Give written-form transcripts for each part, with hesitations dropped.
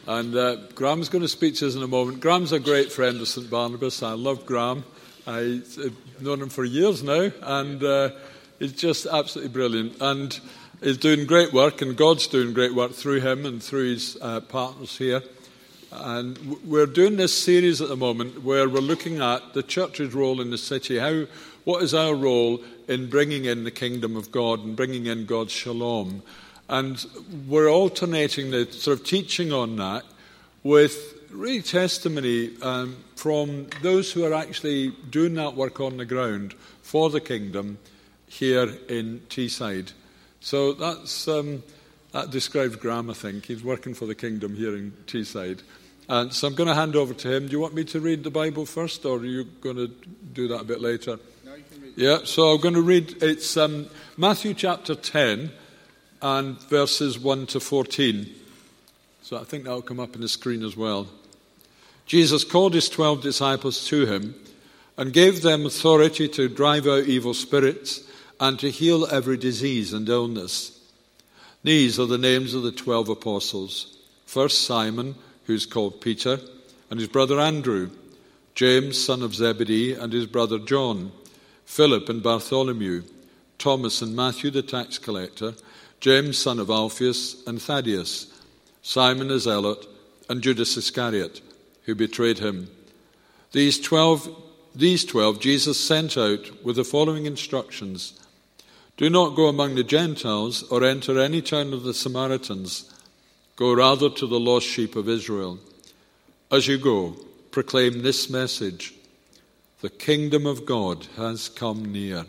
And Graham's going to speak to us in a moment. Graham's a great friend of St Barnabas. I love Graham. I've known him for years now, and he's just absolutely brilliant. And he's doing great work, and God's doing great work through him and through his partners here. And we're doing this series at the moment where we're looking at the church's role in the city. What is our role in bringing in the kingdom of God and bringing in God's shalom? And we're alternating the sort of teaching on that with really testimony from those who are actually doing that work on the ground for the kingdom here in Teesside. So that describes Graham, I think. He's working for the kingdom here in Teesside. And so I'm going to hand over to him. Do you want me to read the Bible first, or are you going to do that a bit later? No, you can read. Yeah, so I'm going to read, it's Matthew chapter 10 and verses 1 to 14. So I think that'll come up on the screen as well. Jesus called his 12 disciples to him and gave them authority to drive out evil spirits and to heal every disease and illness. These are the names of the 12 apostles. First Simon, who's called Peter, and his brother Andrew, James, son of Zebedee, and his brother John, Philip and Bartholomew, Thomas and Matthew the tax collector, James, son of Alphaeus, and Thaddeus, Simon the Zealot, and Judas Iscariot, who betrayed him. These 12 Jesus sent out with the following instructions: Do not go among the Gentiles or enter any town of the Samaritans. Go rather to the lost sheep of Israel. As you go, proclaim this message: the kingdom of God has come near.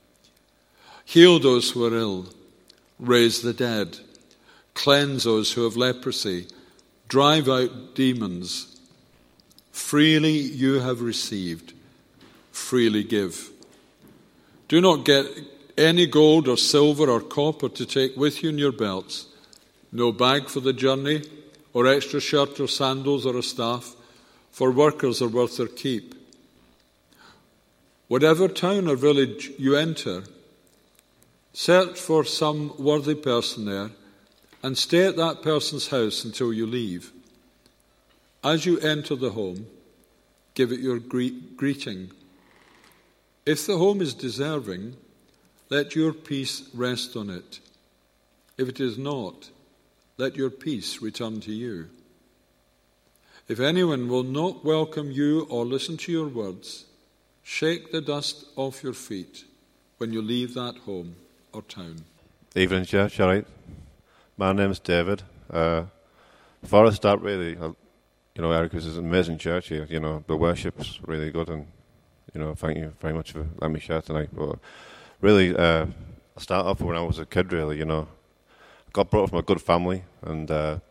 Heal those who are ill, raise the dead, cleanse those who have leprosy, drive out demons. Freely you have received, freely give. Do not get any gold or silver or copper to take with you in your belts, no bag for the journey, or extra shirt or sandals or a staff, for workers are worth their keep. Whatever town or village you enter, search for some worthy person there and stay at that person's house until you leave. As you enter the home, give it your greeting. If the home is deserving, let your peace rest on it. If it is not, let your peace return to you. If anyone will not welcome you or listen to your words, shake the dust off your feet when you leave that home or town. Evening, church, all right? My name's David. Before I start, really, Eric, this is an amazing church here. The worship's really good, and, thank you very much for letting me share tonight. But really, I started off when I was a kid, really, got brought up from a good family, and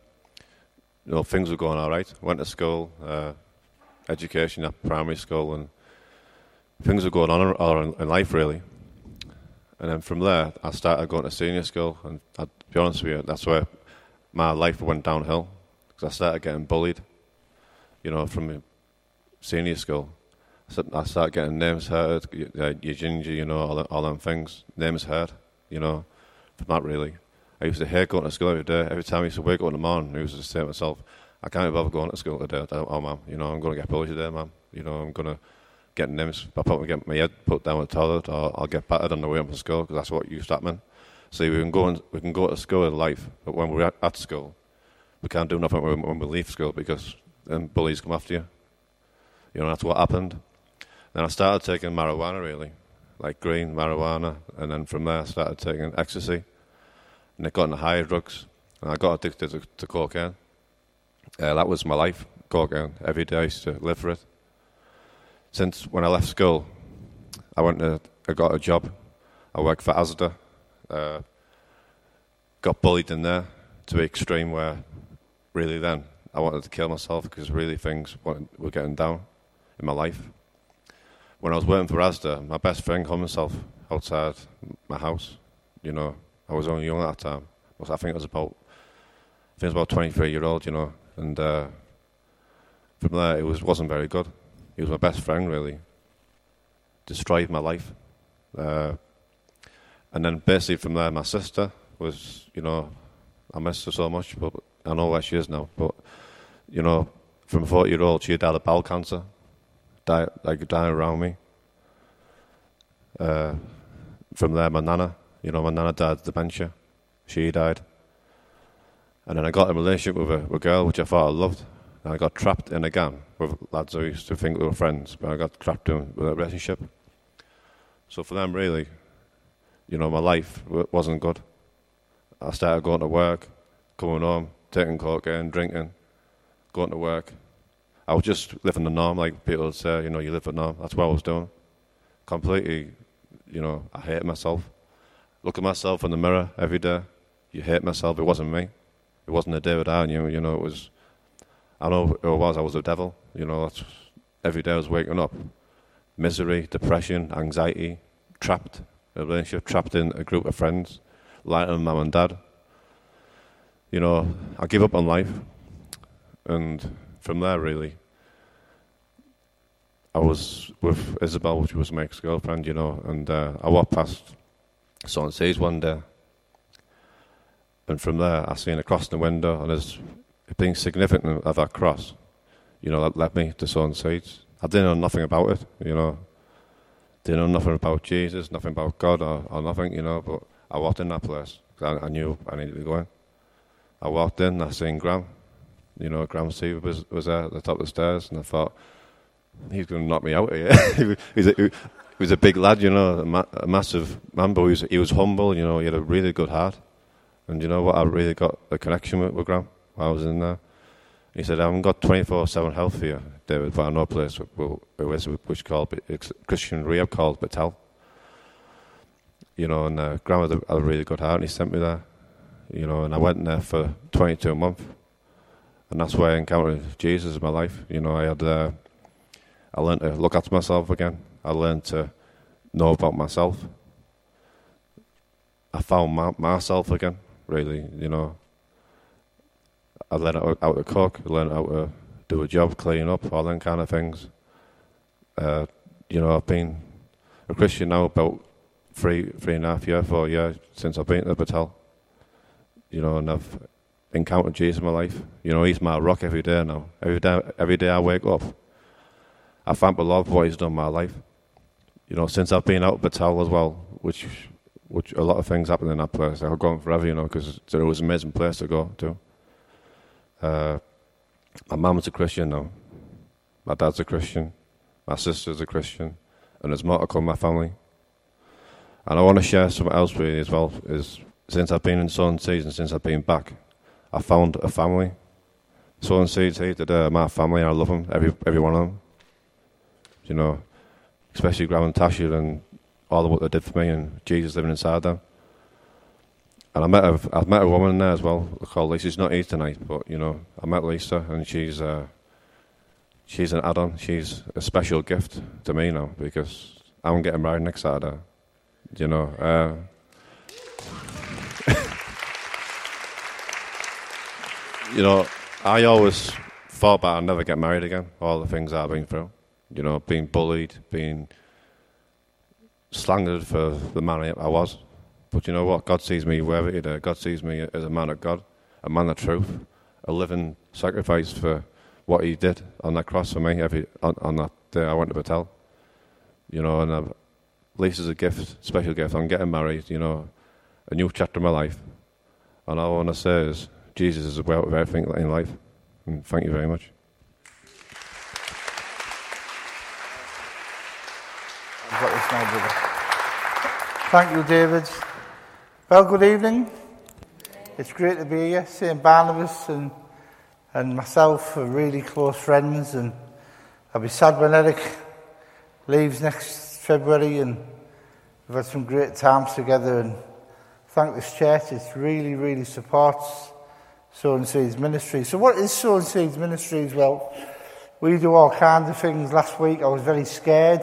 things were going all right. Went to school, education at primary school, and things were going on in life, really. And then from there, I started going to senior school, and I'll be honest with you, that's where my life went downhill, because I started getting bullied, from senior school. I started getting names heard, you ginger, all them things. Names heard, from that, really. I used to hate going to school every day. Every time I used to wake up in the morning, I used to say to myself, I can't bother going to school today. Oh, Mum, I'm going to get bullied today, Mum. I'm going to get names. I'll probably get my head put down in the toilet, or I'll get battered on the way up to school, because that's what used to happen. See, we can go to school in life, but when we're at school, we can't do nothing when we leave school, because then bullies come after you. That's what happened. Then I started taking marijuana, really, like green marijuana, and then from there I started taking ecstasy. And I got into higher drugs, and I got addicted to cocaine. That was my life, cocaine. Every day I used to live for it. Since when I left school, I got a job. I worked for Asda. Got bullied in there to the extreme where, really then, I wanted to kill myself, because really things were getting down in my life. When I was working for Asda, my best friend hung himself outside my house. I was only young at that time. I think I was about 23-year-old, and from there it wasn't very good. He was my best friend, really. Destroyed my life. And then basically from there, my sister was, I missed her so much, but I know where she is now. But you know, from a 40-year-old, she had had a bowel cancer, dying around me. From there, my nana died of dementia. She died. And then I got in a relationship with a girl which I thought I loved. And I got trapped in again with lads I used to think we were friends, but I got trapped in with a relationship. So for them, really, you know, my life wasn't good. I started going to work, coming home, taking cocaine, drinking, going to work. I was just living the norm, like people would say, you know, you live the norm. That's what I was doing. Completely, you know, I hate myself. Look at myself in the mirror every day. You hate myself. It wasn't me. It wasn't the David I knew, you know, it was, I know who it was. I was the devil, you know. That's, every day I was waking up. Misery, depression, anxiety, trapped in a relationship, trapped in a group of friends, lying to mum and dad. You know, I gave up on life. And from there, really, I was with Isabel, which was my ex-girlfriend, you know, and I walked past Salt and Seas one day. And from there, I seen a cross in the window, and as being significant of that cross, you know, that led me to Salt and Seas. I didn't know nothing about it, you know. Didn't know nothing about Jesus, nothing about God or nothing, you know, but I walked in that place. I knew I needed to go in. I walked in, I seen Graham. You know, Graham Seaver was there at the top of the stairs, and I thought, he's going to knock me out of here. he was a big lad, you know, a massive man, but he was humble, you know, he had a really good heart. And you know what, I really got a connection with Graham while I was in there. He said, I haven't got 24/7 health for you, David, but I know a place which called Christian rehab called Batel. You know, and Graham had a really good heart, and he sent me there. You know, and I went there for 22 months. And that's where I encountered Jesus in my life. You know, I learned to look after myself again. I learned to know about myself. I found myself again, really, you know. I learned how to cook, I learned how to do a job, clean up, all them kind of things. You know, I've been a Christian now about 4 years since I've been at Batel. You know, and I've encountered Jesus in my life. You know, he's my rock every day now. Every day I wake up, I thank the Lord for what he's done in my life. You know, since I've been out of Batel as well, which a lot of things happen in that place. I've gone forever, you know, because it was an amazing place to go to. My mum's a Christian now. My dad's a Christian. My sister's a Christian. And there's more to come in my family. And I want to share something else with you as well, is since I've been in Salt and Seas and since I've been back, I found a family. Salt and Seas, they're my family. I love them, every one of them. You know, especially Graham and Tasha and all of what they did for me, and Jesus living inside them. And I've met a woman there as well called Lisa. She's not here tonight, but you know, I met Lisa, and she's an add-on. She's a special gift to me now because I'm getting married next Saturday. You know, you know, I always thought that I'd never get married again. All the things I've been through, you know, being bullied, being slandered for the man I was. But you know what? God sees me wherever he did. God sees me as a man of God, a man of truth, a living sacrifice for what he did on that cross for me on that day I went to Batel. You know, and Lisa's a gift, special gift. I'm getting married, you know, a new chapter in my life. And all I want to say is, Jesus is well with everything in life. And thank you very much. I've got this now, brother. Thank you, David. Well, good evening. It's great to be here. St. Barnabas and myself are really close friends, and I'll be sad when Eric leaves next February, and we've had some great times together, and thank this church. It really, really supports Salt and Seas Ministry. So what is Salt and Seas Ministries? Well, we do all kinds of things. Last week I was very scared.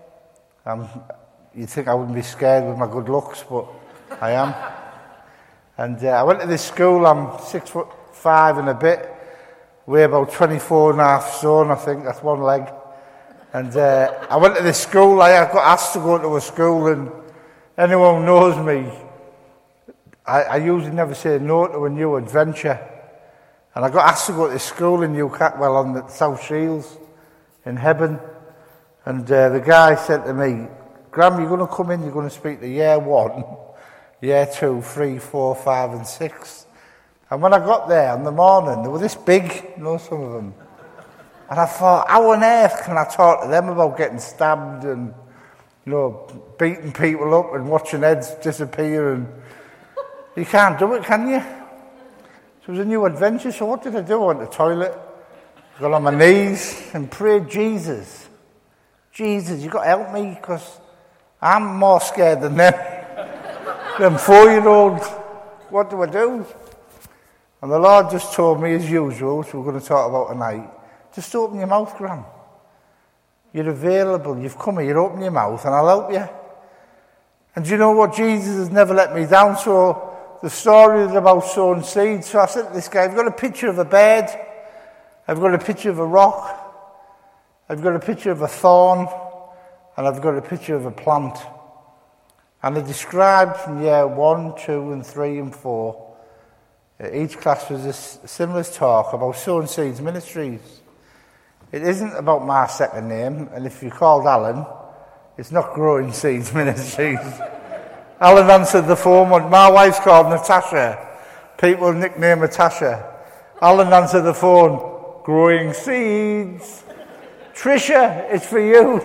You'd think I wouldn't be scared with my good looks, but I am. And I went to this school. I'm 6'5" and a bit, weigh about 24.5 stone, I think. That's one leg. And I went to this school. I got asked to go to a school, and anyone who knows me, I usually never say no to a new adventure. And I got asked to go to school in Newcastle, on the South Shields in Hebburn. And the guy said to me, Graham, you're going to come in, you're going to speak to year 1, year 2, 3, 4, 5 and 6. And when I got there in the morning, they were this big, some of them. And I thought, how on earth can I talk to them about getting stabbed and, beating people up and watching heads disappear? And you can't do it, can you? So it was a new adventure. So what did I do? I went to the toilet, got on my knees and prayed, Jesus, you've got to help me, because I'm more scared than them. Them 4-year-olds. What do I do? And the Lord just told me, as usual, which we're going to talk about tonight, just open your mouth, Graham. You're available. You've come here. Open your mouth and I'll help you. And do you know what? Jesus has never let me down. So the story is about sowing seeds. So I said to this guy, I've got a picture of a bed. I've got a picture of a rock. I've got a picture of a thorn. And I've got a picture of a plant. And I described from year 1, 2 and 3 and 4. Each class was a similar talk about Sowing Seeds Ministries. It isn't about my second name, and if you're called Alan, it's not Growing Seeds Ministries. Alan answered the phone. My wife's called Natasha. People nickname Natasha. Alan answered the phone. Growing Seeds. Tricia, it's for you.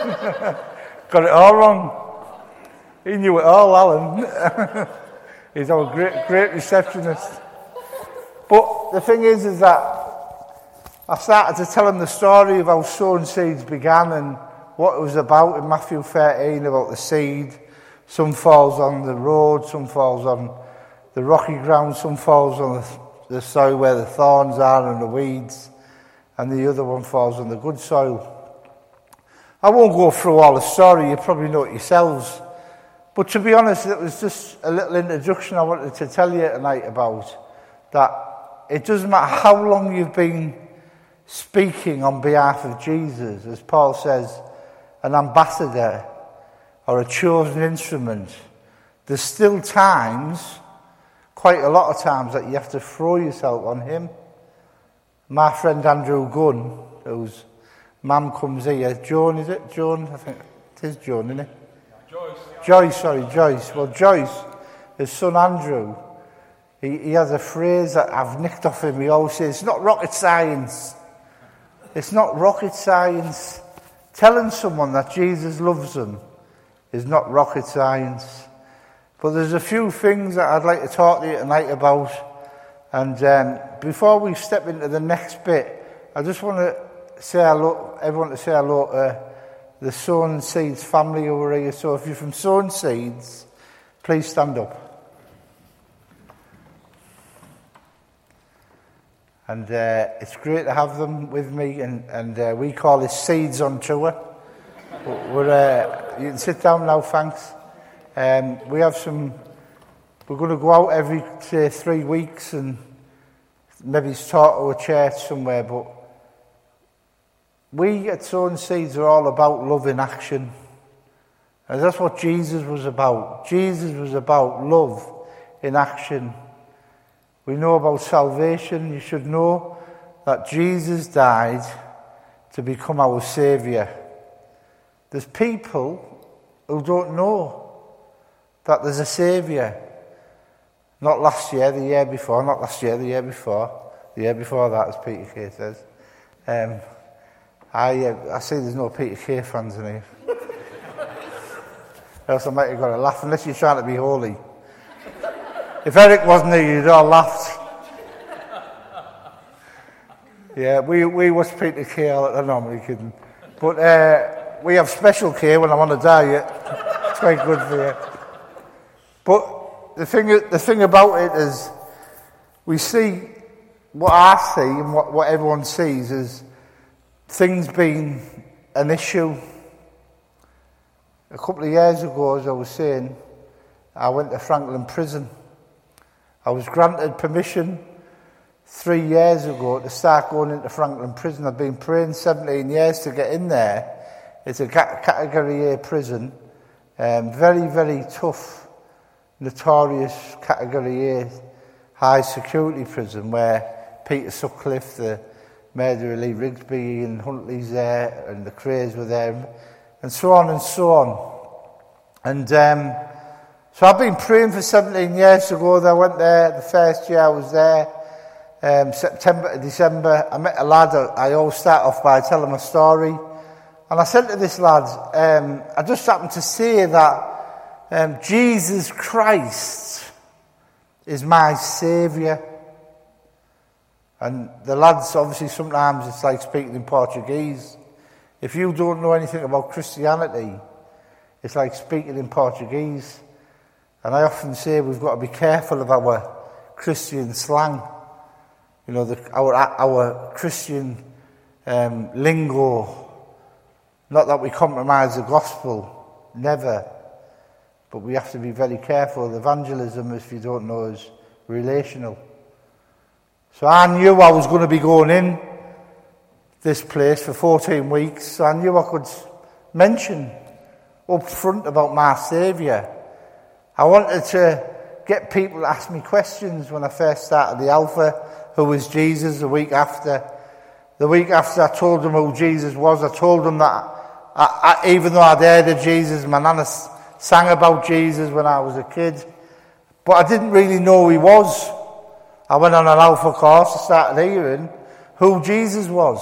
Got it all wrong. He knew it all, Alan. He's our great receptionist. But the thing is that I started to tell him the story of how Sowing Seeds began and what it was about in Matthew 13, about the seed. Some falls on the road, some falls on the rocky ground, some falls on the soil where the thorns are and the weeds, and the other one falls on the good soil. I won't go through all the story, you probably know it yourselves. But to be honest, it was just a little introduction I wanted to tell you tonight about, that it doesn't matter how long you've been speaking on behalf of Jesus, as Paul says, an ambassador or a chosen instrument. There's still times, quite a lot of times, that you have to throw yourself on him. My friend Andrew Gunn, whose mum comes here, Joan, is it? Joan? I think it is Joan, isn't it? Joyce. Well, Joyce, his son Andrew, he has a phrase that I've nicked off him. He always says, it's not rocket science. It's not rocket science. Telling someone that Jesus loves them is not rocket science. But there's a few things that I'd like to talk to you tonight about. And before we step into the next bit, I just want to say hello, everyone to say hello to the Sowing Seeds family over here. So if you're from Sowing Seeds, please stand up. And it's great to have them with me, and we call this Seeds on Tour. You can sit down now, thanks. We have we're going to go out every, say, 3 weeks and maybe start to a church somewhere, but we at Sowing Seeds are all about love in action. And that's what Jesus was about. Jesus was about love in action. We know about salvation. You should know that Jesus died to become our Saviour. There's people who don't know that there's a Saviour. Not last year, the year before, not last year, the year before. The year before that, as Peter Kay says. I see there's no Peter Kay fans in here. Else I might have got a laugh, unless you're trying to be holy. If Eric wasn't here, you'd all laughed. Yeah, we watch Peter Kay all the time. No, I'm only kidding. But we have special Kay when I'm on a diet. It's quite good for you. But the thing about it is, we see, what I see and what everyone sees is things being an issue. A couple of years ago, as I was saying, I went to Franklin Prison. I was granted permission 3 years ago to start going into Franklin Prison. I've been praying 17 years to get in there. It's a Category A prison. Very, very tough, notorious Category A high security prison where Peter Sutcliffe, the murderer of Lee Rigsby, and Huntley's there, and the Crays were there, and so on and so on. And so I've been praying for 17 years ago. I went there the first year I was there, September to December. I met a lad. I always start off by telling my story. And I said to this lad, I just happened to say that Jesus Christ is my saviour. And the lads, obviously, sometimes it's like speaking in Portuguese. If you don't know anything about Christianity, it's like speaking in Portuguese. And I often say we've got to be careful of our Christian slang. You know, our Christian lingo. Not that we compromise the gospel, never. But we have to be very careful. Evangelism, if you don't know, is relational. So I knew I was going to be going in this place for 14 weeks. So I knew I could mention up front about my Saviour. I wanted to get people to ask me questions when I first started the Alpha. Who was Jesus? The week after I told them who Jesus was, I told them that even though I'd heard of Jesus, my nana sang about Jesus when I was a kid, but I didn't really know who he was. I went on an Alpha course, I started hearing who Jesus was.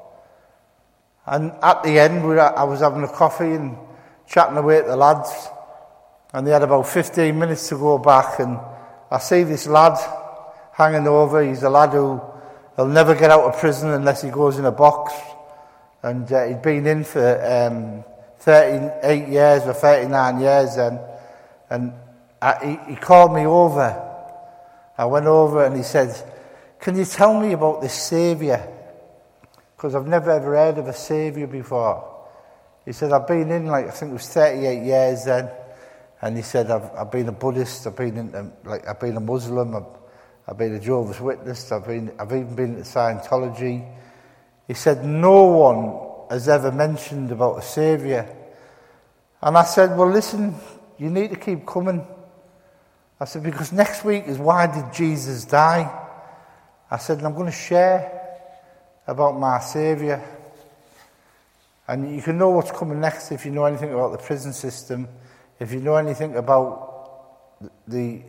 And at the end, I was having a coffee and chatting away to the lads, and they had about 15 minutes to go back, and I see this lad hanging over. He's a lad who'll never get out of prison unless he goes in a box. And he'd been in for 38 years or 39 years then. And he called me over. I went over and he said, "Can you tell me about this Saviour? Because I've never ever heard of a Saviour before." He said, "I've been in, I think it was 38 years then." And he said, I've been a Buddhist, I've been a Muslim, I've been a Jehovah's Witness, I've even been to Scientology. He said, no one has ever mentioned about a Saviour. And I said, well, listen, you need to keep coming. I said, because next week is why did Jesus die? I said, and I'm going to share about my Saviour. And you can know what's coming next if you know anything about the prison system, if you know anything about the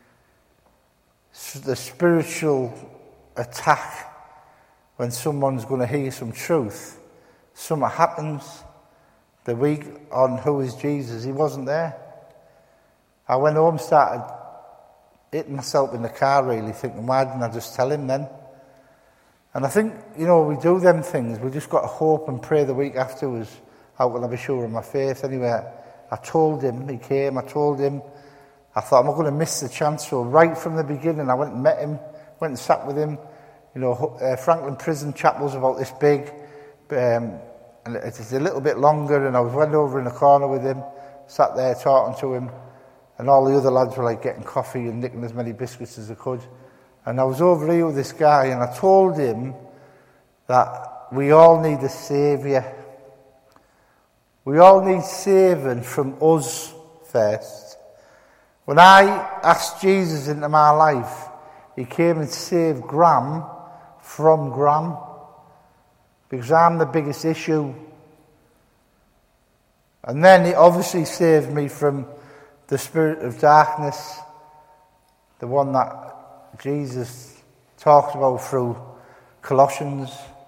spiritual attack when someone's going to hear some truth. Something happens the week on who is Jesus. He wasn't there. I went home, started hitting myself in the car really, thinking, why didn't I just tell him then? And I think, we do them things. We just got to hope and pray the week afterwards. How can I be sure of my faith? Anyway, I told him, he came, I told him. I thought, I'm not going to miss the chance. So right from the beginning, I went and met him, went and sat with him. Franklin Prison Chapel's about this big, and it's a little bit longer, and I went over in the corner with him, sat there talking to him, and all the other lads were getting coffee and nicking as many biscuits as they could. And I was over here with this guy, and I told him that we all need a Saviour. We all need saving from us first. When I asked Jesus into my life, he came and saved Graham from Graham, because I'm the biggest issue. And then he obviously saved me from the spirit of darkness, the one that Jesus talked about through Colossians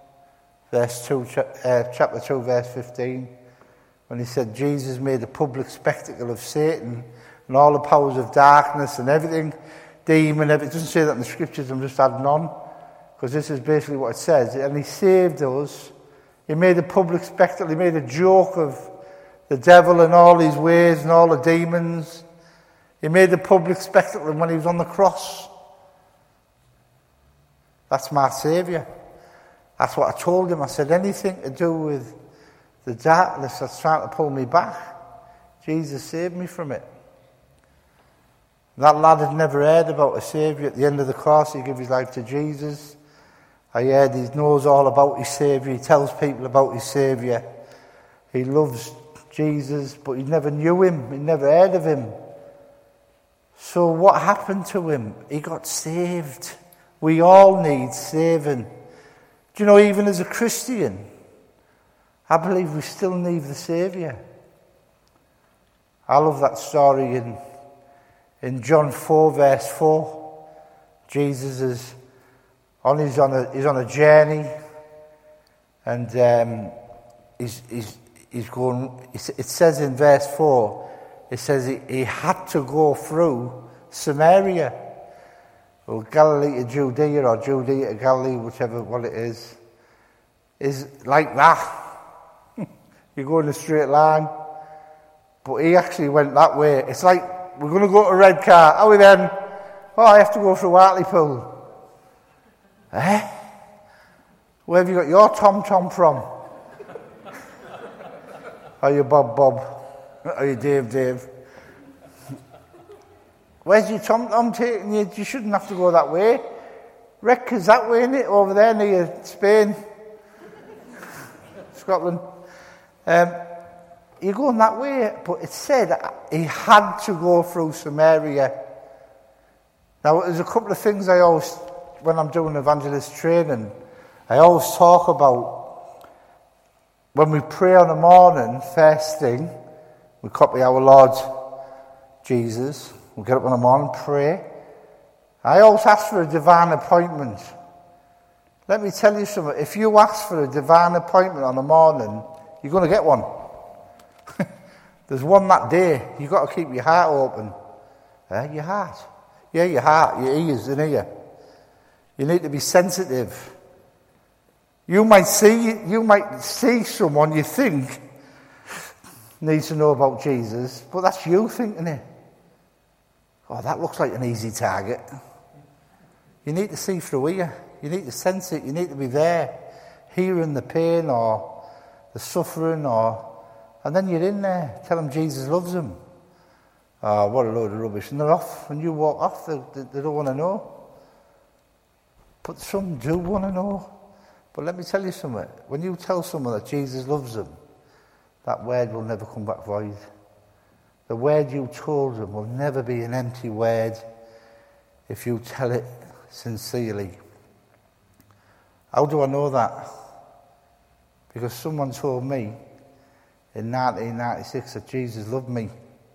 chapter 2, verse 15, when he said Jesus made a public spectacle of Satan and all the powers of darkness and everything, demon, everything. It doesn't say that in the scriptures, I'm just adding on, because this is basically what it says. And he saved us. He made a public spectacle. He made a joke of the devil and all his ways and all the demons. He made a public spectacle when he was on the cross. That's my Saviour. That's what I told him. I said, anything to do with the darkness that's trying to pull me back, Jesus saved me from it. That lad had never heard about a Saviour. At the end of the course, he gave his life to Jesus. I heard he knows all about his Saviour. He tells people about his Saviour. He loves Jesus, but he never knew him. He never heard of him. So what happened to him? He got saved We all need saving. Do you know, even as a Christian, I believe we still need the Saviour. I love that story in John 4, verse 4. Jesus is he's on a journey, and he's going. It says in verse 4, it says he had to go through Samaria, or Galilee to Judea, or Judea to Galilee, whichever one it is like that. You go in a straight line, but he actually went that way. It's like, we're going to go to Redcar. How are we then? Oh, I have to go through Hartlepool. Eh? Where have you got your Tom from? Are you Bob? Are you Dave? Where's your Tom taking you? You shouldn't have to go that way. Redcar's that way, isn't it? Over there near Spain. Scotland. You're going that way, but it said he had to go through Samaria. Now, there's a couple of things I always, when I'm doing evangelist training, I always talk about when we pray on the morning, first thing, we copy our Lord Jesus. We get up in the morning, pray. I always ask for a divine appointment. Let me tell you something. If you ask for a divine appointment on the morning, you're going to get one. There's one that day. You've got to keep your heart open. Your heart. Yeah, your heart, your ears and ear. You need to be sensitive. You might see someone you think needs to know about Jesus, but that's you thinking it. Oh, that looks like an easy target. You need to see through here. You need to sense it. You need to be there, hearing the pain or the suffering, and then you're in there. Tell them Jesus loves them. Oh, what a load of rubbish. And they're off. When you walk off, they don't want to know. But some do want to know. But let me tell you something. When you tell someone that Jesus loves them, that word will never come back void. The word you told them will never be an empty word if you tell it sincerely. How do I know that? Because someone told me in 1996 that Jesus loved me.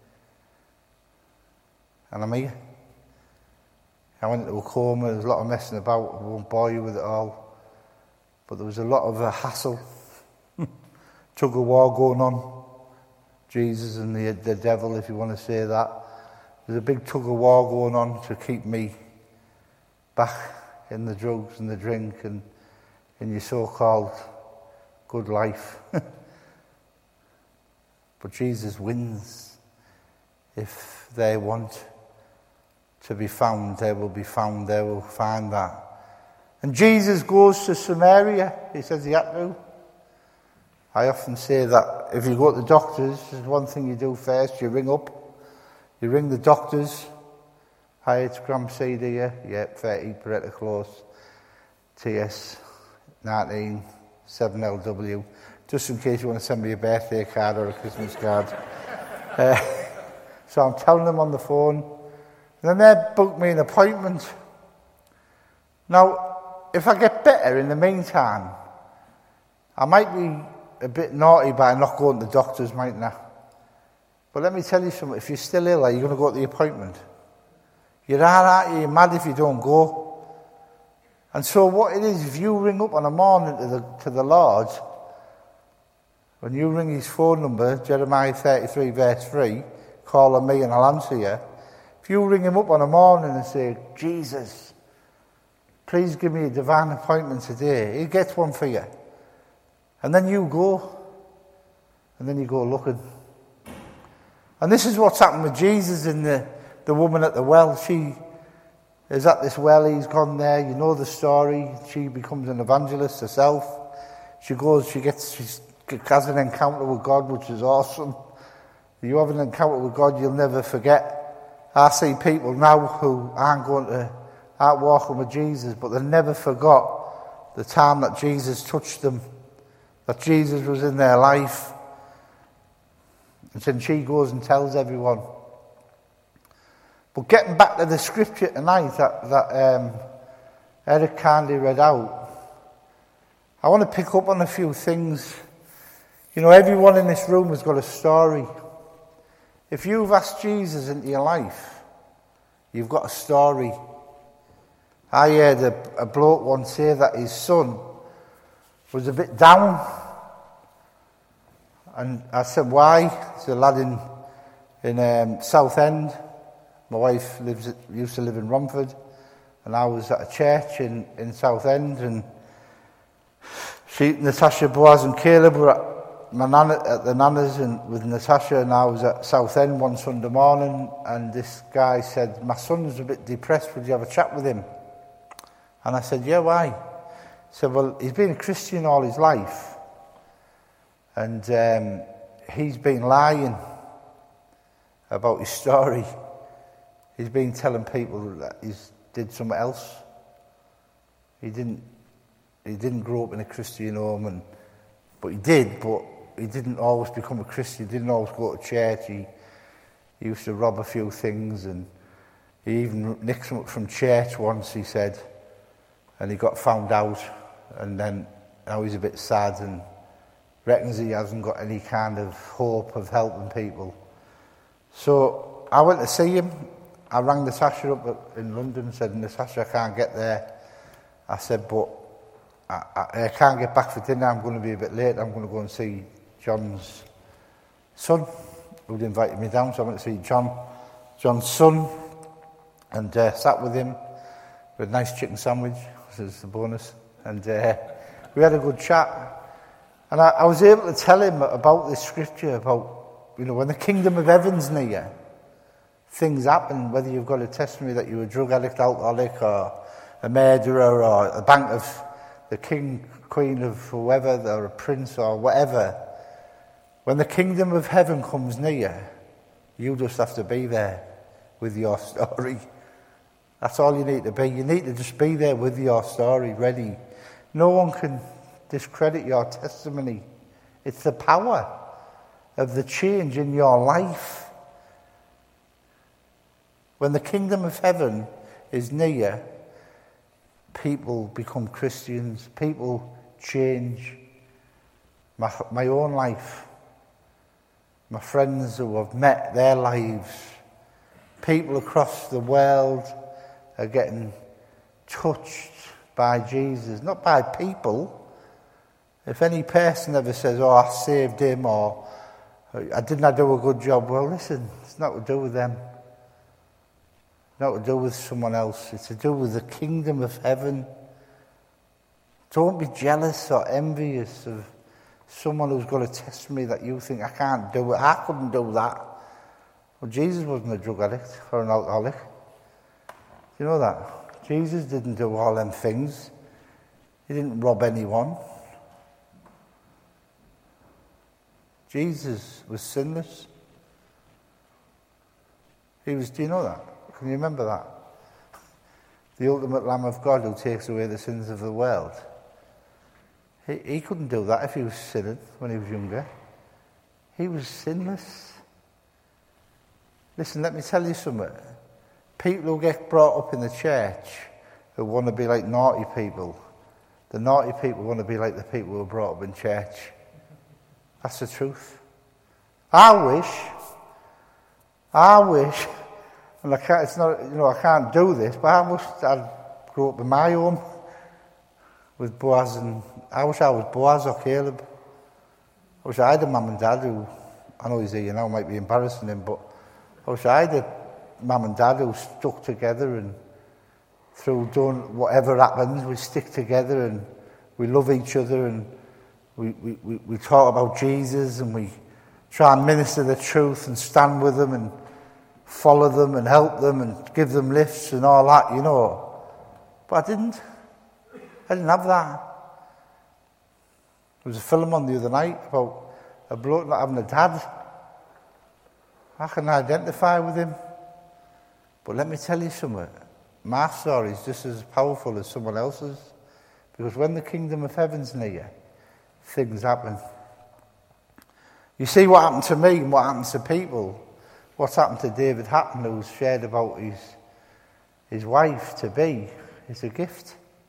And I'm here. I went into a coma. There was a lot of messing about. I won't bore you with it all. But there was a lot of hassle. Tug of war going on. Jesus and the devil, if you want to say that. There's a big tug of war going on to keep me back in the drugs and the drink and in your so-called good life. But Jesus wins. If they want to be found, they will be found. They will find that. And Jesus goes to Samaria. He says he had to. I often say that if you go to the doctors, there's one thing you do first. You ring up. You ring the doctors. Hi, it's Graham Seed here. Yeah, 30 Pareto Close. TS 19 7LW. Just in case you want to send me a birthday card or a Christmas card. So I'm telling them on the phone. And then they book me an appointment. Now, if I get better in the meantime, I might be a bit naughty by not going to the doctors, mightn't I? But let me tell you something. If you're still ill, are you going to go to the appointment? You're alright, you're mad if you don't go. And so what it is, if you ring up on a morning to the Lord, when you ring his phone number, Jeremiah 33 verse 3, call on me and I'll answer you. If you ring him up on a morning and say, Jesus, please give me a divine appointment today, he gets one for you. And then you go. And then you go looking. And this is what's happened with Jesus and the woman at the well. She is at this well, he's gone there, you know the story. She becomes an evangelist herself. She goes, she has an encounter with God, which is awesome. If you have an encounter with God, you'll never forget. I see people now who aren't walking with Jesus, but they never forgot the time that Jesus touched them, that Jesus was in their life. And then she goes and tells everyone. But getting back to the scripture tonight that Eric kindly read out, I want to pick up on a few things. You know, everyone in this room has got a story. If you've asked Jesus into your life, you've got a story. I heard a bloke once say that his son was a bit down. And I said, why? He's a lad in Southend. My wife used to live in Romford. And I was at a church in Southend. And Natasha, Boaz and Caleb were at the Nana's and with Natasha, and I was at Southend one Sunday morning, and this guy said, my son's a bit depressed, would you have a chat with him? And I said, yeah, why? He said, well, he's been a Christian all his life, and he's been lying about his story. He's been telling people that he's did something else. He didn't grow up in a Christian home, but he didn't always become a Christian. He didn't always go to church. He used to rob a few things, and he even nicked something from church once, he said, and he got found out, and then now he's a bit sad and reckons he hasn't got any kind of hope of helping people. So I went to see him. I rang Natasha up in London and said, Natasha, I can't get there. I said, but I can't get back for dinner. I'm going to be a bit late. I'm going to go and see John's son, who'd invited me down. So I went to see John's son, and sat with him. We had a nice chicken sandwich, which is the bonus. And we had a good chat. And I was able to tell him about this scripture, about, you know, when the kingdom of heaven's near, things happen, whether you've got a testimony that you're a drug addict, alcoholic, or a murderer, or a bank of the king, queen of whoever, or a prince, or whatever. When the kingdom of heaven comes near, you just have to be there with your story. That's all you need to be. You need to just be there with your story, ready. No one can discredit your testimony. It's the power of the change in your life. When the kingdom of heaven is near, people become Christians. People change. My own life, my friends who have met, their lives, people across the world are getting touched by Jesus, not by people. If any person ever says, oh, I saved him, or I didn't do a good job, well, listen, it's not to do with them. Not to do with someone else. It's to do with the kingdom of heaven. Don't be jealous or envious of someone who's got a testimony that you think, I can't do it. I couldn't do that. Well, Jesus wasn't a drug addict or an alcoholic. Do you know that? Jesus didn't do all them things. He didn't rob anyone. Jesus was sinless. He was, do you know that? Can you remember that? The ultimate Lamb of God who takes away the sins of the world. He couldn't do that if he was sinning when he was younger. He was sinless. Listen, let me tell you something. People who get brought up in the church who want to be like naughty people, the naughty people want to be like the people who are brought up in church. That's the truth. I wish, and I can't, it's not, you know, I can't do this, but I wish I'd grow up in my home with Boaz, and I wish I was Boaz or Caleb. I wish I had a mum and dad who, I know he's here now, might be embarrassing him, but I wish I had a mum and dad who stuck together, and through doing whatever happens, we stick together and we love each other, and we talk about Jesus, and we try and minister the truth and stand with them and follow them and help them and give them lifts and all that, you know. But I didn't have that. There was a film on the other night about a bloke not having a dad. I can identify with him. But let me tell you something. My story is just as powerful as someone else's. Because when the kingdom of heaven's near, things happen. You see what happened to me and what happened to people. What's happened to David Hatton, who's shared about his wife to be, is a gift.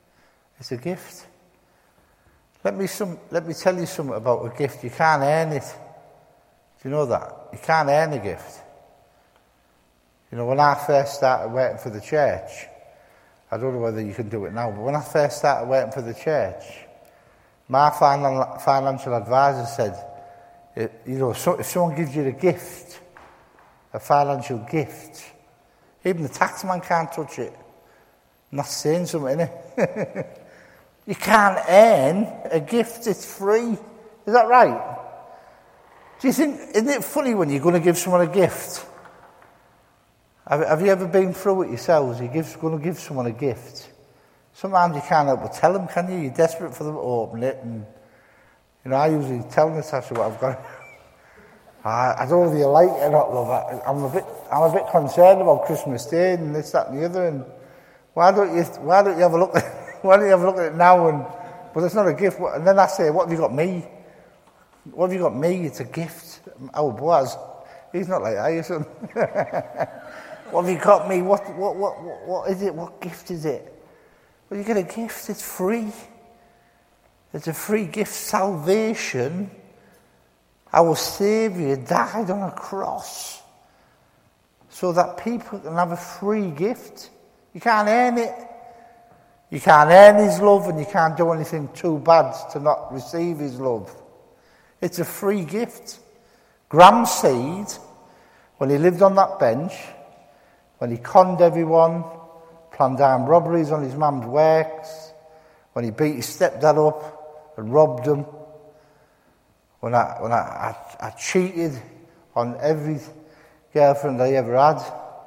It's a gift. Let me tell you something about a gift. You can't earn it. Do you know that? You can't earn a gift. You know, when I first started working for the church, I don't know whether you can do it now, but when I first started working for the church, my financial advisor said, if someone gives you a gift, a financial gift, even the taxman can't touch it. I'm not saying something, innit? You can't earn a gift, it's free. Is that right? Do you think, isn't it funny when you're going to give someone a gift? Have you ever been through it yourselves? You're going to give someone a gift. Sometimes you can't help but tell them, can you? You're desperate for them to open it. And, you know, I usually tell Natasha what I've got. I don't know whether you like it or not, love. I'm a bit concerned about Christmas Day and this, that, and the other. And why don't you have a look at it now? But it's not a gift. And then I say, what have you got me? What have you got me? It's a gift. Oh, Boaz, he's not like that, son. What have you got me? What is it? What gift is it? Well, you get a gift. It's free. It's a free gift. Salvation. Our Saviour died on a cross so that people can have a free gift. You can't earn it. You can't earn His love, and you can't do anything too bad to not receive His love. It's a free gift. Graham Seed, when he lived on that bench, when he conned everyone, planned armed robberies on his mum's works, when he beat his stepdad up and robbed him, when I cheated on every girlfriend I ever had,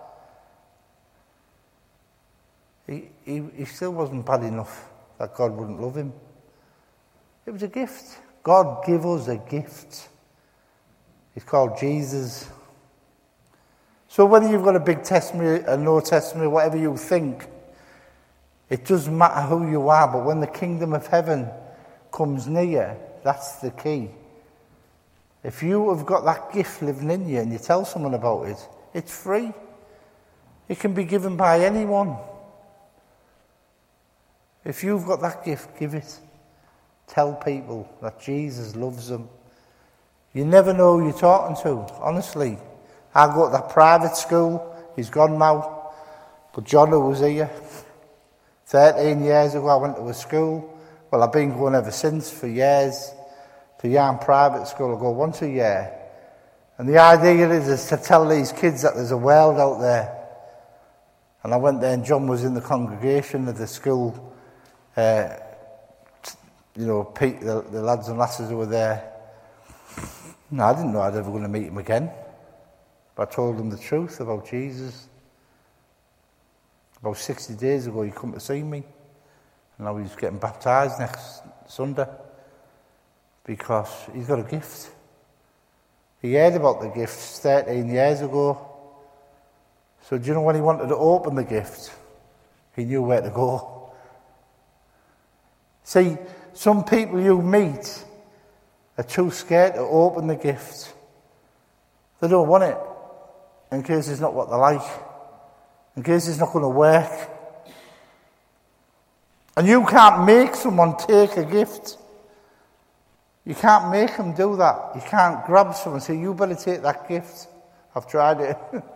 he still wasn't bad enough that God wouldn't love him. It was a gift. God gave us a gift. It's called Jesus. So whether you've got a big testimony, a no testimony, whatever you think, it doesn't matter who you are, but when the kingdom of heaven comes near, that's the key. If you have got that gift living in you and you tell someone about it, it's free. It can be given by anyone. If you've got that gift, give it. Tell people that Jesus loves them. You never know who you're talking to, honestly. I go to that private school, he's gone now, but John who was here 13 years ago, I went to a school. Well, I've been going ever since for years. To Yarn Private School, I go once a year. And the idea is to tell these kids that there's a world out there. And I went there and John was in the congregation of the school. Pete, the lads and lasses who were there. No, I didn't know I'd ever going to meet him again. But I told them the truth about Jesus. About 60 days ago, he come to see me. And now he's getting baptised next Sunday. Because he's got a gift. He heard about the gifts 13 years ago. So do you know when he wanted to open the gift? He knew where to go. See, some people you meet are too scared to open the gift. They don't want it, in case it's not what they like, in case it's not going to work. And you can't make someone take a gift. You can't make them do that. You can't grab someone and say, you better take that gift. I've tried it.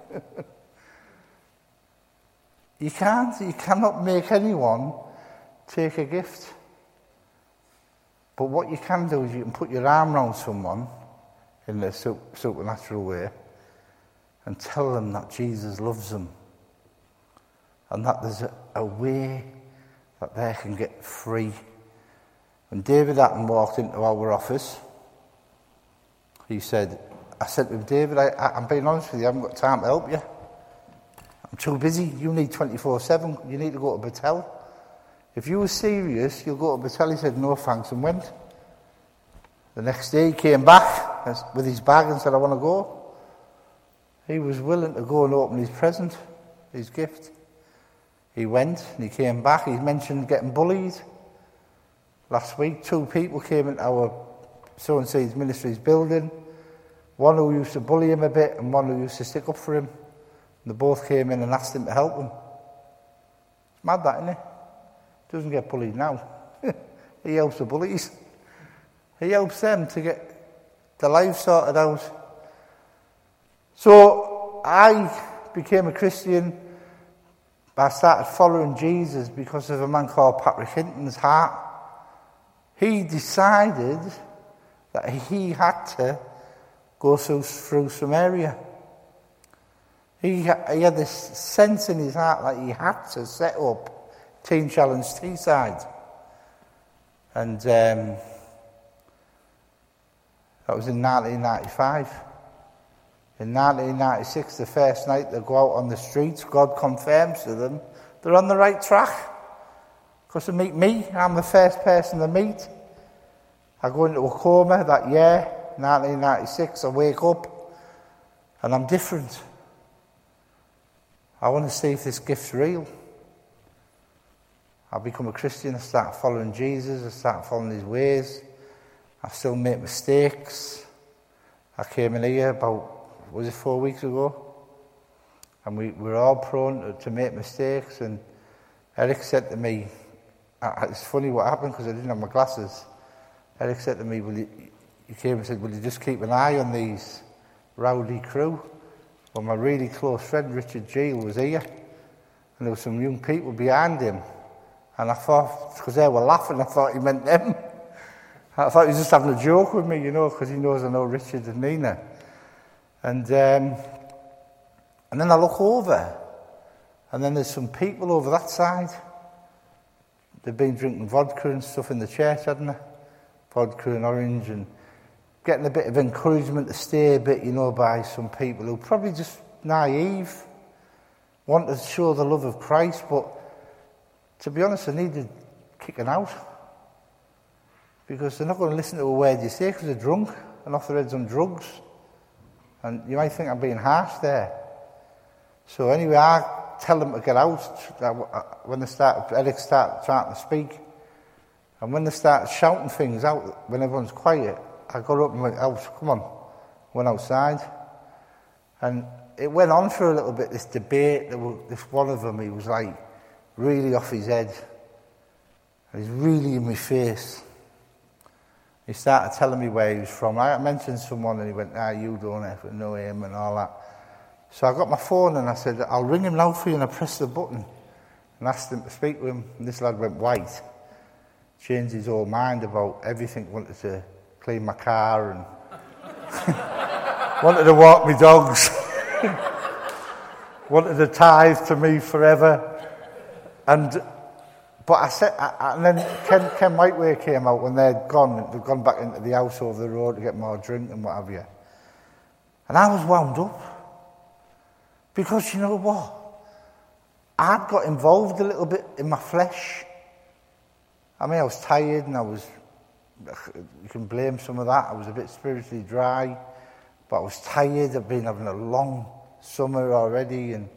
You can't. You cannot make anyone take a gift. But what you can do is you can put your arm around someone in a supernatural way and tell them that Jesus loves them and that there's a way that they can get free. When David Hatton walked into our office, I said to him, David, I'm being honest with you, I haven't got time to help you. I'm too busy. You need 24/7. You need to go to Bethel. If you were serious, you'll go to Bethel. He said, no thanks, and went. The next day he came back with his bag and said, I want to go. He was willing to go and open his present, his gift. He went and he came back. He mentioned getting bullied. Last week, 2 people came into our Sow & Seeds Ministries building. One who used to bully him a bit and one who used to stick up for him. And they both came in and asked him to help him. It's mad that, isn't it? Doesn't get bullied now. He helps the bullies. He helps them to get their life sorted out. So I became a Christian. I started following Jesus because of a man called Patrick Hinton's heart. He decided that he had to go through Samaria. He had this sense in his heart that he had to set up Teen Challenge Teesside. And that was in 1995. In 1996, the first night they go out on the streets, God confirms to them they're on the right track. Because they meet me, I'm the first person they meet. I go into a coma that year, 1996, I wake up and I'm different. I want to see if this gift's real. I become a Christian, I start following Jesus, I start following his ways. I still make mistakes. I came in here about, 4 weeks ago? And we're all prone to make mistakes. And Eric said to me, it's funny what happened because I didn't have my glasses. Eric said to me, he came and said, will you just keep an eye on these rowdy crew? Well, my really close friend, Richard Gill, was here. And there were some young people behind him. And I thought, because they were laughing, I thought he meant them. I thought he was just having a joke with me, because he knows I know Richard and Nina. And then I look over, and then there's some people over that side. They've been drinking vodka and stuff in the church, hadn't they? Vodka and orange, and getting a bit of encouragement to stay a bit, by some people who are probably just naive, want to show the love of Christ, but to be honest, they needed kicking out. Because they're not going to listen to a word you say because they're drunk and off their heads on drugs. And you might think I'm being harsh there. So anyway, I tell them to get out when Eric started trying to speak. And when they started shouting things out, when everyone's quiet, I got up and went out, come on, went outside. And it went on for a little bit, this debate. This one of them, he was like really off his head. And he's really in my face. He started telling me where he was from. I mentioned someone and he went, you don't know him and all that. So I got my phone and I said, I'll ring him now for you, and I pressed the button and asked him to speak to him. And this lad went white, changed his whole mind about everything, wanted to clean my car and wanted to walk my dogs, wanted to tithe to me forever. But I said, and then Ken Whiteway came out when they'd gone back into the house over the road to get more drink and what have you. And I was wound up. Because you know what? I'd got involved a little bit in my flesh. I mean, I was tired and you can blame some of that. I was a bit spiritually dry, but I was tired. I've been having a long summer already, and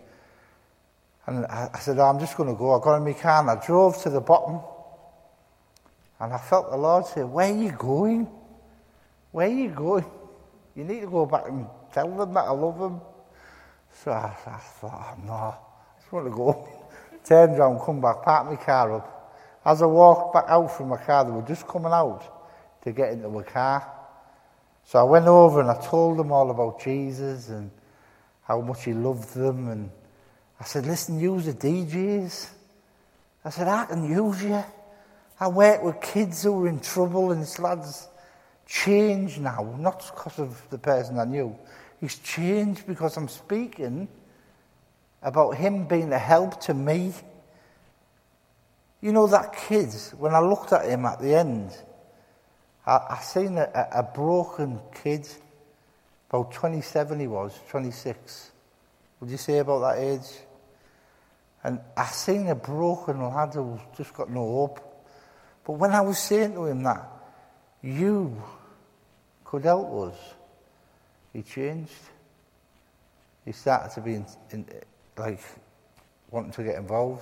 I said, I'm just going to go. I got in my car and I drove to the bottom. And I felt the Lord say, where are you going? Where are you going? You need to go back and tell them that I love them. So I thought, no, I just want to go. Turned around, come back, parked my car up. As I walked back out from my car, they were just coming out to get into a car. So I went over and I told them all about Jesus and how much he loved them. And I said, listen, use the DJs. I said, I can use you. I work with kids who are in trouble, and this lad's changed now, not because of the person I knew. He's changed because I'm speaking about him being a help to me. You know, that kid, when I looked at him at the end, I seen a broken kid, about 27 he was, 26. Would you say about that age? And I seen a broken lad who just got no hope. But when I was saying to him that you could help us, he changed. He started to be wanting to get involved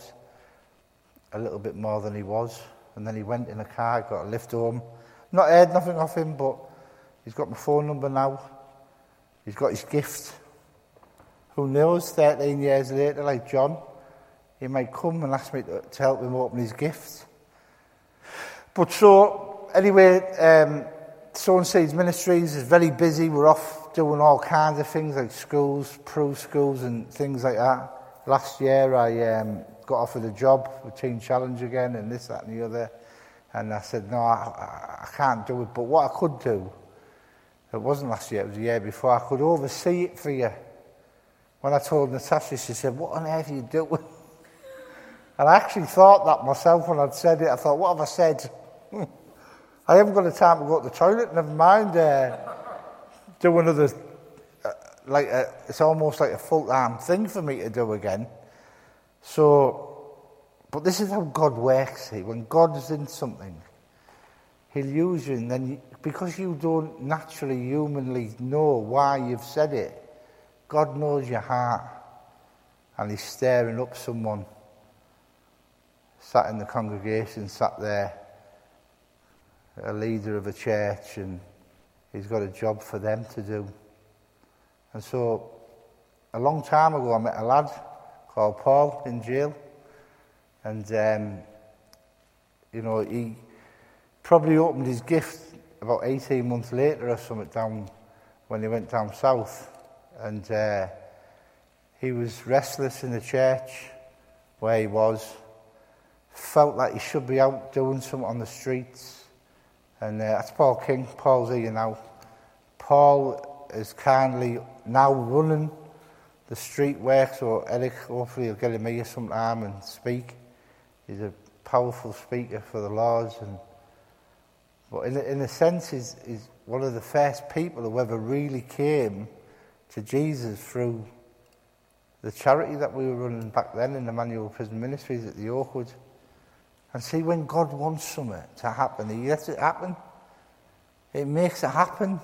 a little bit more than he was. And then he went in a car, got a lift home. Not heard nothing off him, but he's got my phone number now. He's got his gift. Who knows, 13 years later, like John, he might come and ask me to help him open his gift. But so, anyway, Sowing Seeds Ministries is very busy. We're off doing all kinds of things like schools, schools and things like that. Last year I got offered a job with Teen Challenge again and this, that and the other. And I said, no, I can't do it. But what I could do, it wasn't last year, it was the year before, I could oversee it for you. When I told Natasha, she said, what on earth are you doing? And I actually thought that myself when I'd said it. I thought, what have I said? I haven't got the time to go to the toilet, never mind do another, it's almost like a full-time thing for me to do again. So, but this is how God works. See, when God is in something, He'll use you, and then because you don't naturally, humanly know why you've said it, God knows your heart, and He's stirring up someone sat in the congregation, sat there, a leader of a church, and He's got a job for them to do. And so, a long time ago, I met a lad called Paul in jail, and he probably opened his gift about 18 months later or something down when he went down south, and he was restless in the church where he was, felt like he should be out doing something on the streets. And that's Paul King. Paul's here now. Paul is kindly now running the street work, so Eric, hopefully he'll get him here sometime and speak. He's a powerful speaker for the Lord. But in a sense, he's one of the first people who ever really came to Jesus through the charity that we were running back then in the Emmanuel Prison Ministries at the Oakwood. And see, when God wants something to happen, He lets it happen. It makes it happen.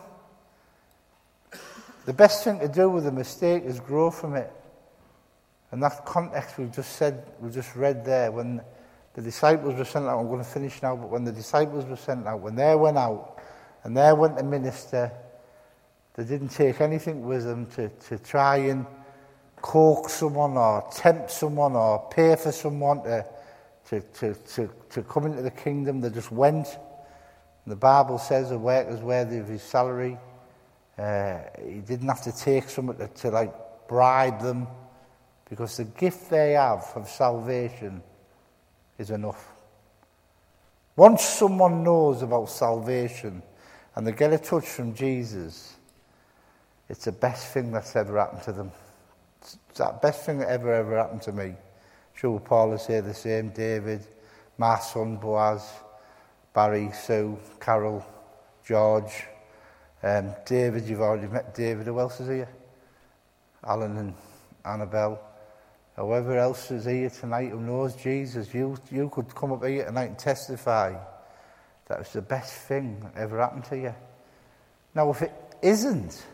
The best thing to do with a mistake is grow from it. And that context we just read there, when the disciples were sent out, I'm going to finish now, but when the disciples were sent out, when they went out and they went to minister, they didn't take anything with them to try and coax someone or tempt someone or pay for someone to come into the kingdom. They just went. And the Bible says a worker's worthy of his salary. He didn't have to take someone to bribe them, because the gift they have of salvation is enough. Once someone knows about salvation and they get a touch from Jesus, it's the best thing that's ever happened to them. It's the best thing that ever happened to me. Sure, Paul will say the same. David, my son Boaz, Barry, Sue, Carol, George, David. You've already met David. Who else is here? Alan and Annabelle. Whoever else is here tonight who knows Jesus, you could come up here tonight and testify that was the best thing that ever happened to you. Now, if it isn't,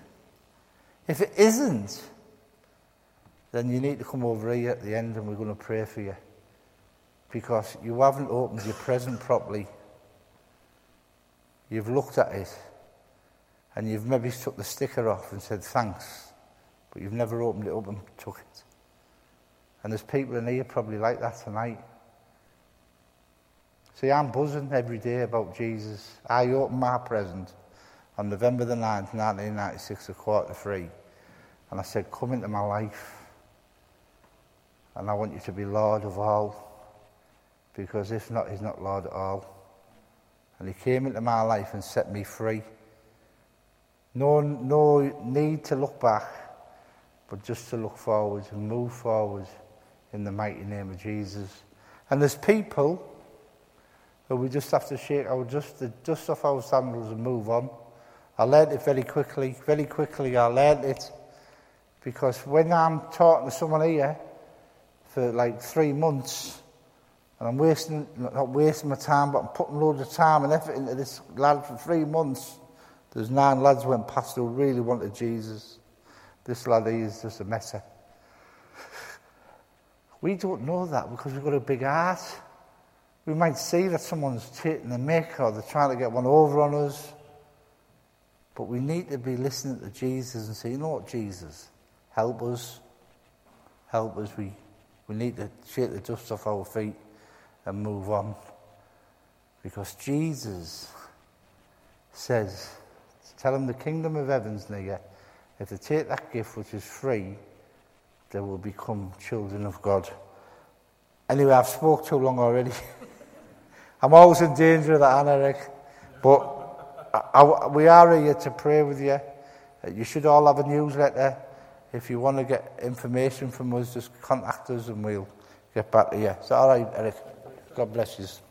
then you need to come over here at the end and we're going to pray for you. Because you haven't opened your present properly. You've looked at it and you've maybe took the sticker off and said thanks, but you've never opened it up and took it. And there's people in here probably like that tonight. See, I'm buzzing every day about Jesus. I opened my present on November the 9th, 1996 at 2:45. And I said, come into my life. And I want you to be Lord of all. Because if not, He's not Lord at all. And He came into my life and set me free. No need to look back, but just to look forward and move forward in the mighty name of Jesus. And there's people who we just have to shake the dust off our sandals and move on. I learned it very quickly I learned it. Because when I'm talking to someone here for 3 months, and I'm not wasting my time, but I'm putting loads of time and effort into this lad for 3 months, there's 9 lads went past who really wanted Jesus. This lad here is just a messer. We don't know that because we've got a big heart. We might see that someone's taking the mick or they're trying to get one over on us. But we need to be listening to Jesus and say, you know what, Jesus, help us. Help us. We need to shake the dust off our feet and move on. Because Jesus says, tell them the kingdom of heaven's near. If they take that gift, which is free, they will become children of God. Anyway, I've spoke too long already. I'm always in danger of that, Eric. But we are here to pray with you. You should all have a newsletter. If you want to get information from us, just contact us and we'll get back to you. Is that all right, Eric? God bless you.